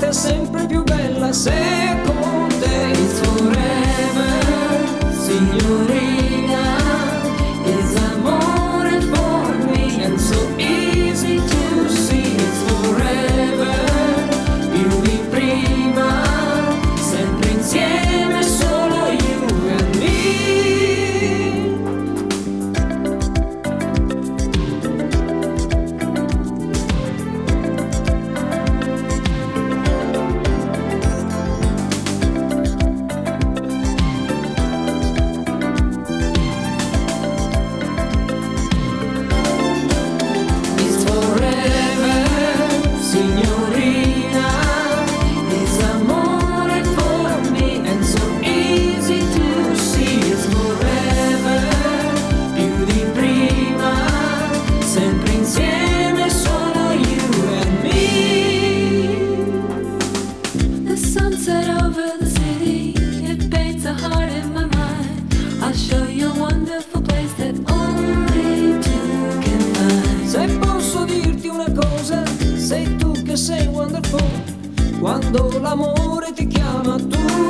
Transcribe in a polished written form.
vita sempre più bella se con te. It's forever, signorina, it's amore for me and so easy to see. It's forever, più di prima, sempre insieme, solo you and me. It's forever, signorina, it's amore for me and so easy to see. It's forever, più di prima, sempre insieme, solo you and me. The sunset over the city, it paints a heart in my mind. I'll show you a wonderful place that only two can find. Se posso dirti una cosa, sei tu che sei wonderful. Quando l'amore ti chiama tu